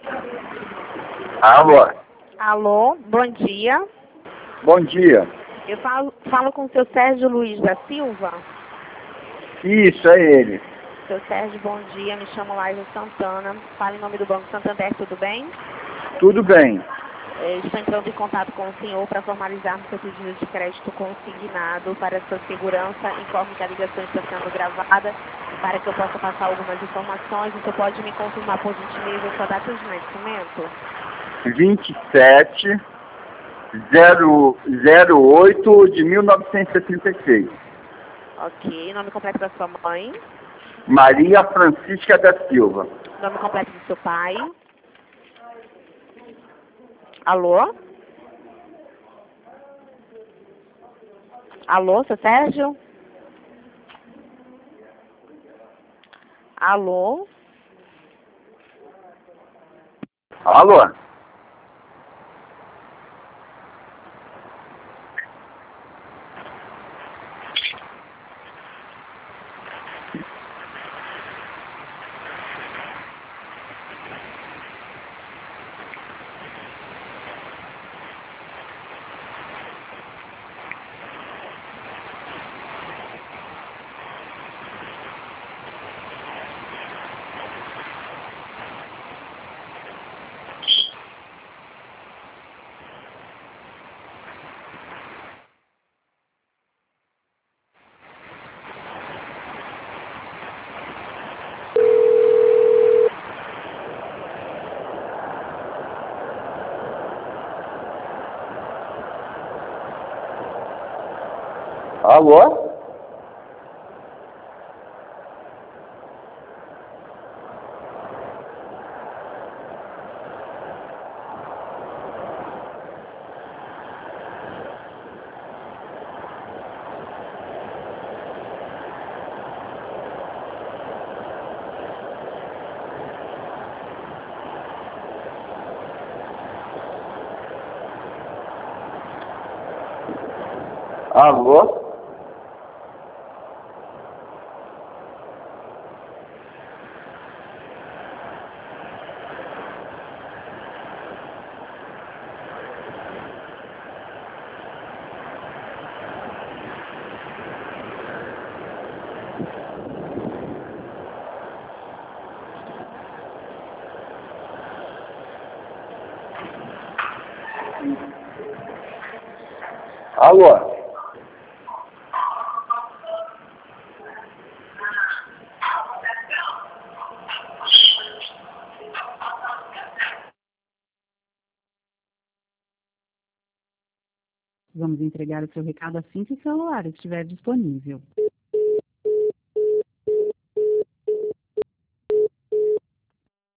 Alô? Alô, bom dia. Bom dia. Eu falo com o seu Sérgio Luiz da Silva. Isso, é ele. Seu Sérgio, bom dia. Me chamo Laila Santana. Falo em nome do Banco Santander, tudo bem? Tudo bem. Estou entrando em contato com o senhor para formalizar seu pedido de crédito consignado para sua segurança. Informe que a ligação está sendo gravada para que eu possa passar algumas informações. Você pode me confirmar, por gentileza, sua data de nascimento? 27/08 de 1976. Ok. Nome completo da sua mãe? Maria Francisca da Silva. Nome completo do seu pai? Alô? Alô, seu Sérgio? Alô? Alô? Alô? Alô? Alô? Vamos entregar o seu recado assim que o celular estiver disponível.